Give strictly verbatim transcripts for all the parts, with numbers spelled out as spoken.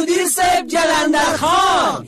مدیر صاحب جلندر خان.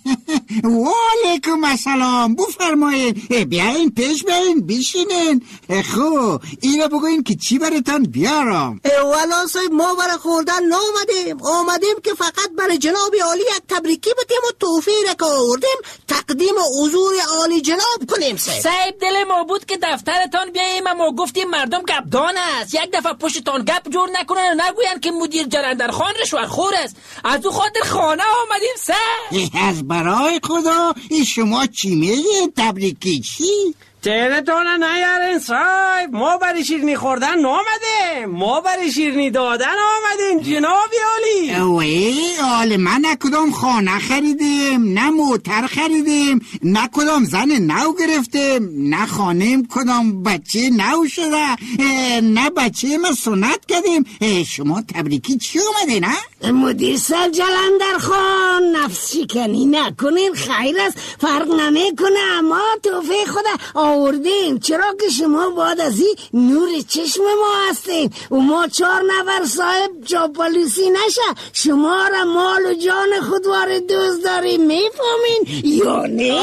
و علیکم السلام، بفرمایید، بیاین پیش بیاین بشینین. خب اینو بگوین که چی براتون بیارم. والا صاحب ما برای خوردن نامدیم، آمدیم که فقط برای جناب عالی یک تبریکی بتیم و توفیه را که آوردیم تقدیم حضور عالی جناب کنیم. صاحب صاحب دل ما بود که دفترتان بیاییم اما گفتیم مردم گپدان است، یک دفعه پشتتان گپ جور نکنن و نگوین که مدیر جلندر خان رشوه‌خور است. از او خاطر خانه آمدیم. صاحب از برای خدا این شما چی میگید؟ تبریکی چی؟ تهرتونه نیارین صاحب، ما برای شیرنی خوردن نامدیم، ما برای شیرنی دادن آمدیم جناب عالی. اوه آله، من نه کدام خانه خریدیم، نه موتر خریدیم، نه کدام زن نو گرفتیم، نه خانه کدام بچه نو شده، نه بچه ما سنت کردیم. شما تبریکی چی اومده نه؟ مدیر صاحب جلندر خان نفس شکنی نکنین، خیر است، فرق نمیکنه، اما توفیق خدا آوردیم، چرا که شما بعد از این نور چشم ما هستین و ما چهار نفر صاحب چاپلوسی نشه شما را مال و جان خودوار دوست داریم، میفهمین یا نه؟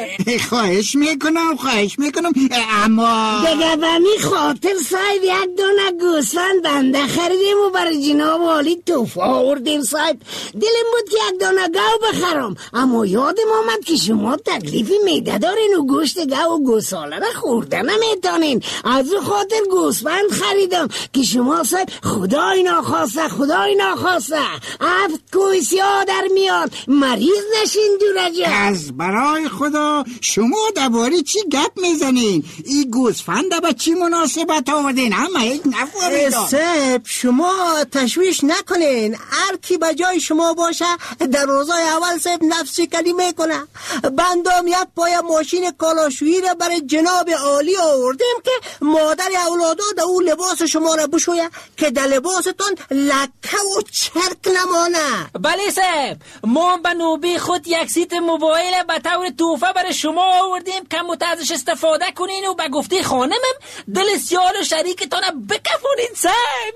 خواهش میکنم خواهش میکنم اما دیگه به می خاطر صاحب یک دونه گوسفند بنده خریدیم و برای جناب عالی توفیق آوردیم. صاحب دلم بود که یک دونه گاو بخرم، اما یادم آمد که شما تکلیف میده دارین و گوشت گاو و گوساله را خورده نمیتونین، از او خاطر گوسفند خریدم که شما صاحب خدای ناخواسته خدای ناخواسته هفت کویسیا در میاد مریض نشین دورجا. از برای خدا شما درباره چی گپ میزنین؟ این گوسفند با چی مناسبت آوردین؟ اما یک نفهمیدم. صاحب شما تشویش نکنین، هر کی به جای شما باشه در روزای اول صاحب نفس شکنی میکنه. بندم یک پای ماشین کالاشویی را برای جناب عالی آوردیم که مادر اولادا در اون لباس شما را بشویه که در لباستون لکه و چرک نمانه. بله صاحب، ما به نوبه خود یک سیت موبایل به طور توفه برای شما آوردیم که متازش استفاده کنین و به گفته خانمم دل سیال و شریکتان بکفونین. صاحب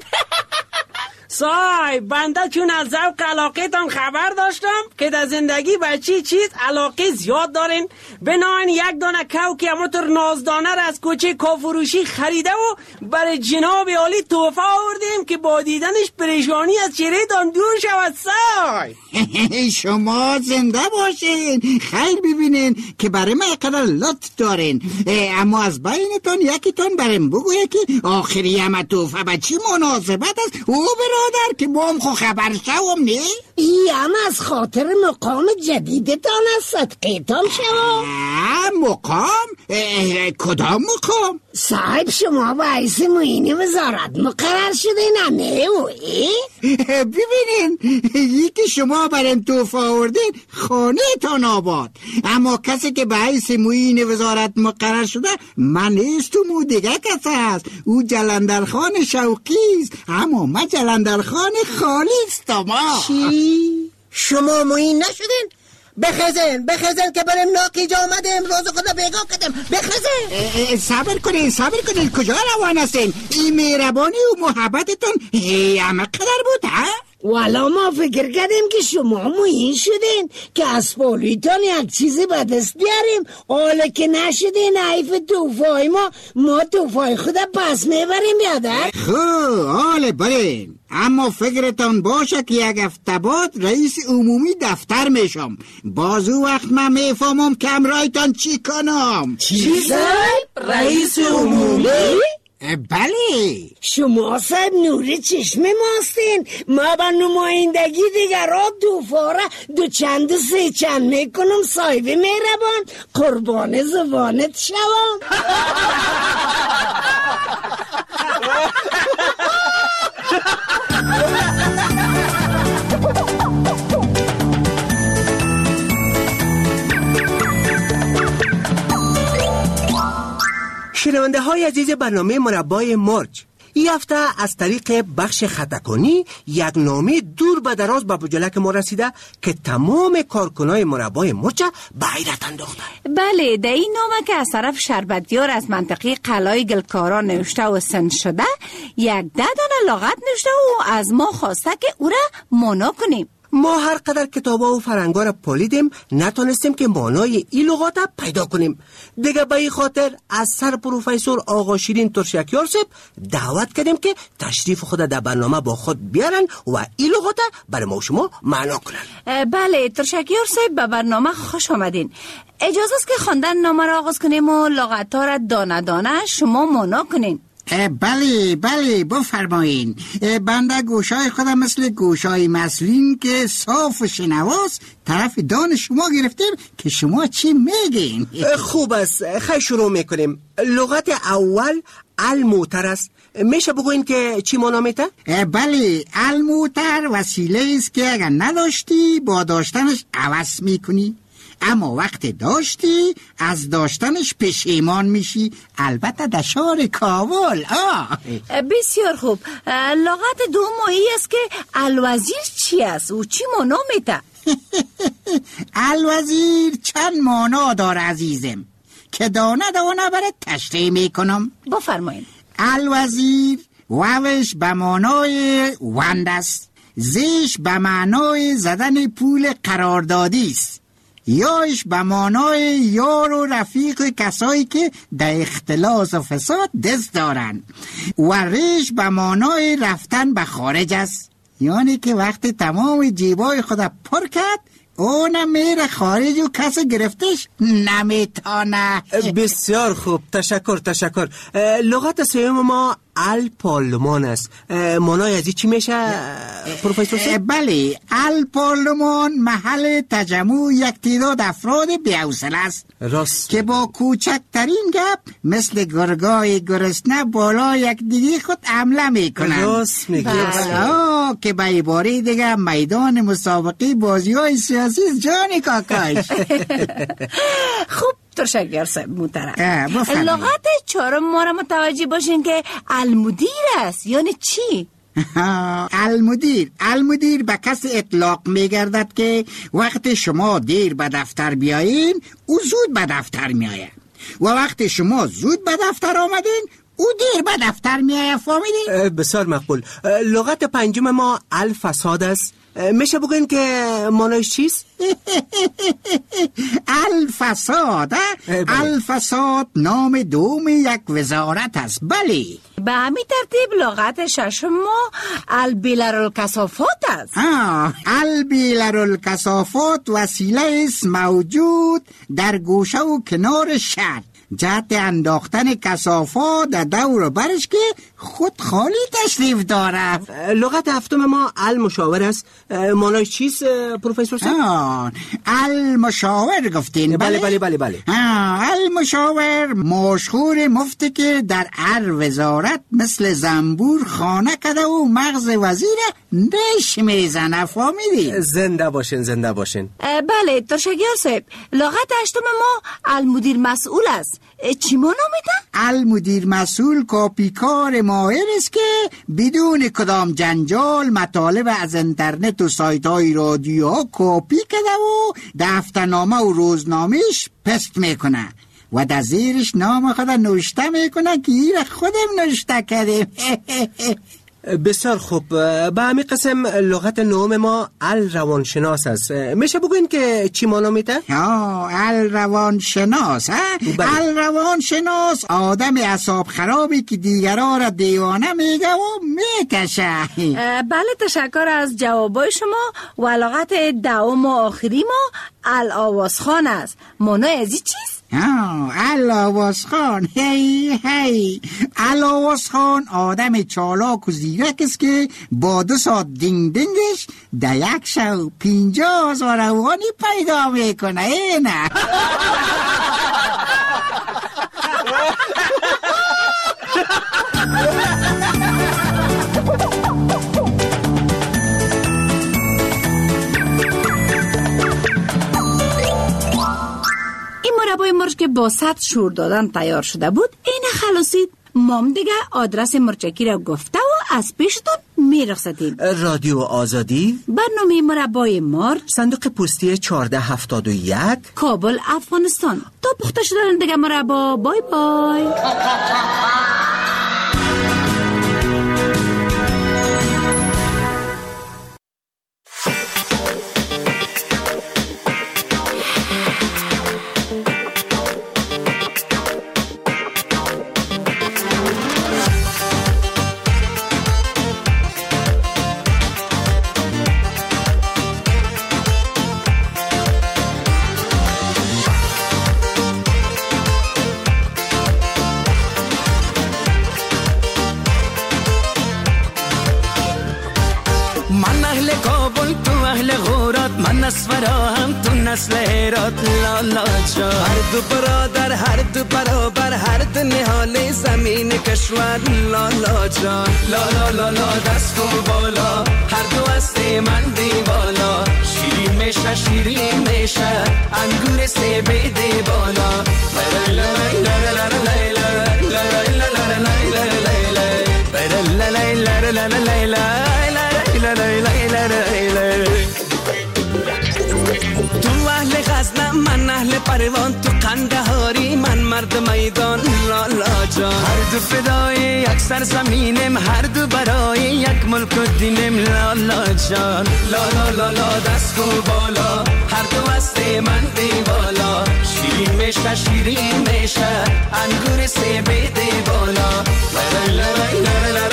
صاحب بنده چون از ذوق علاقه تان خبر داشتم که در زندگی به چی چیز علاقه زیاد دارین، بناین یک دانه کو که همونطور نازدانه را از کوچه کافروشی خریده و برای جناب عالی تحفه آوردیم که با دیدنش پریشانی از چهره تان دور شود. صاحب شما زنده باشین، خیر ببینین که برای ما قدر لطف دارین، اما از بینتون یکیتون بریم بگویه که آخری همه تحفه به چی مناسبت است او برادر که ما هم خو خبر شوم نه؟ ای هم از خاطر مقام جدیدتان از صدقیتان شوم. مقام؟ کدام مقام؟ صاحب شما با حیث معین وزارت مقرر شده نه؟ ببینین یکی شما برم توفه آوردین خانه تان آباد، اما کسی که به حیث معین وزارت مقرر شده من نیست و مو دیگه کسی هست، او جلندرخان شوقیست، اما من جلندرخان خالیست. ما چی؟ شما معین نشدین؟ بخزن بخزن که برم ناکیج آمده امروز خدا بیگاه کردم. بخزن صبر کنین صبر کنین، کجا روان هستین؟ این مهربانی و محبتتون همه قدر بود ها؟ والا ما فکر کردیم که شما معین شدین که از پولیتان یک چیزی به دست بیاریم، حالا که نشدین حیف توفای ما ما توفای خدا پس میبریم یاده. خب حالا برین، اما فکرتان باشه که یک هفته بعد رئیس عمومی دفتر میشم، باز او وقت من میفهمم که امرایتان چی کنم. چی صاحب؟ رئیس عمومی؟ بله شما صاحب نور چشم ماستین، ما با نمایندگی دیگر را دو فاره دو چند و سه چند میکنم. صاحب مهربان قربان زبانت شوم. شنونده های عزیز برنامه مربای مرج، این هفته از طریق بخش خطاکنی یک نامه دور به دراز به بجلک ما رسیده که تمام کارکنای مربای مرج به حیرت انداخته. بله، در این نامه که از طرف شربتیار از منطقه قلای گلکاران نوشته و سند شده، یک ده دانه لغت نوشته و از ما خواسته که او را مانا کنیم. ما هر قدر کتابا و فرنگا را پالیدیم نتونستیم که معنای این لغات پیدا کنیم. دیگه به این خاطر از سر پروفسور آقا شیرین ترشکیار صاحب دعوت کردیم که تشریف خود در برنامه با خود بیارن و این لغات برای ما و شما معنا کنن. بله ترشکیار صاحب، به برنامه خوش آمدین. اجازه است که خواندن نامه را آغاز کنیم و لغت‌ها را دانه دانه شما معنا کنین. بله بله بفرمایین. بنده گوشای خودم مثل گوشای مسلین که صاف و شنواست طرف دان شما گرفتیم که شما چی میگین. خوب است، خیلی شروع میکنیم. لغت اول الموتر است. میشه بگوین که چی معنا میده؟ بله، الموتر وسیله است که اگر نداشتی با داشتنش عوض میکنی، اما وقت داشتی از داشتنش پشیمان میشی، البته در شهر کابل. آه بسیار خوب. لغت دوم است که الوزیر چی است و چی معنا میده؟ الوزیر چند معنا داره عزیزم که دانه دانه برای تشریح میکنم. بفرمایید. الوزیر واوش به معنای وند است، زیش به معنای زدن پول قراردادی است، یاش به معنای یار و رفیق کسایی که در اختلاس و فساد دست دارن، و ریش به معنای رفتن به خارج است، یعنی که وقت تمام جیبای خود پر کرد اونم میره خارج و کس گرفتش نمیتانه. بسیار خوب، تشکر تشکر. لغت سوم ما الپارلمان است. معنای از چی میشه پروفسور صاحب؟ بله، الپارلمان محل تجمع یک تعداد افراد بی‌حوصله است، راست، که با کوچکترین گپ مثل گرگای گرسنه بالا یک دیگه خود حمله میکنن. راست میگی. بله، که به عباره دیگه میدان مسابقه بازی های سیاسی جان کاکاش. خوب ترشکیار صاحب محترم، بفرمایید. لغت چهارم ما را متوجه باشین که المدیر است. یعنی چی؟ المدیر المدیر به کس اطلاق میگردد که وقت شما دیر به دفتر بیایین او زود به دفتر میآید، و وقت شما زود به دفتر آمدین او دیر به دفتر میآید. فهمیدین؟ بسیار مقبول. لغت پنجم ما الفساد است. میشه بگوین که معنیش چیست؟ الفساد. الفساد نام دوم یک وزارت است. بله، به همین ترتیب لغت ششم ما البیلرالکثافات است. آه البیلرالکثافات وسیله است موجود در گوشه و کنار شهر جهت انداختن کثافات در دور برش که خود خالی تشریف داره. لغت هفتم ما المشاور است. معنیش چیست پروفسور صاحب؟ المشاور گفتین؟ بله بله بله بله. المشاور مشهور مفتی که در هر وزارت مثل زنبور خانه کده و مغز وزیر نش میزنه. فهمیدین؟ زنده باشین زنده باشین. بله ترشکیار صاحب، لغت هشتم ما المدیر مسئول است. چی معنا میده؟ المدیر مسئول کاپیکار ماهر است که بدون کدام جنجال مطالب از اینترنت و سایت های رادیو کپی کرده و دفترنامه و روزنامهش پست میکنه و در زیرش نام خود نوشته میکنه که این خودم نوشته کردیم. بسیار خوب. به همین قسم لغت نهم ما الروانشناس است. میشه بگوین که چی معنا میده؟ ها، الروانشناس. ها، الروانشناس آدم اعصاب خرابی که دیگران را دیوانه میگه و میکشه. بله تشکر از جوابای شما. و لغت دوم و آخری ما الآوازخان است. معنای از این چیست؟ آه الآوازخان. هی هی الآوازخان آدم چالاک و زیرک است که با دو ساعت دینگ دینگش در یک شو پینجا هزار افغانی پیدا میکنه. ای نه مربای مرچ که با صد شور دادن تیار شده بود این خلاصید. مام دیگه آدرس مرچکی را گفته و از پیشتون میرخصتیم. رادیو آزادی، برنامه مربای مرچ، صندوق پستی چهارده هفتاد و یک، کابل افغانستان. تا پخته شدن دیگه مربا. بای بای. کابل تو اهل غورات من اسفرا هم تو نسل هرات لالا جان هر دو برادر هر دو برابر هر دو نهال زمین کشور لالا جان لالا لالا دست و بالا هر دو است من دیوالا شیرین میشه شیرین میشه انگور سه بیده بالا لا لا لا لا لا لا تو اهل غزنه من اهل پروان تو قندهاری من مرد میدان لالا جان هر دو فدای یک سرزمینم هر دو برای یک ملک و دینم لالا جان لالا لالا دست و بالا هر دو است من دیوالا شیرین میشه شیرین میشه انگور سه بیده بالا لا لا لا لا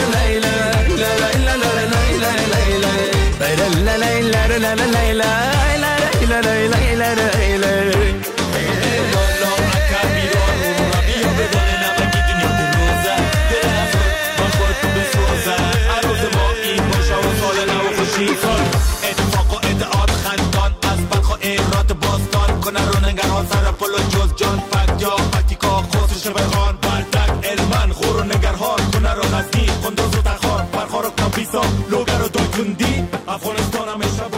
لا لا لا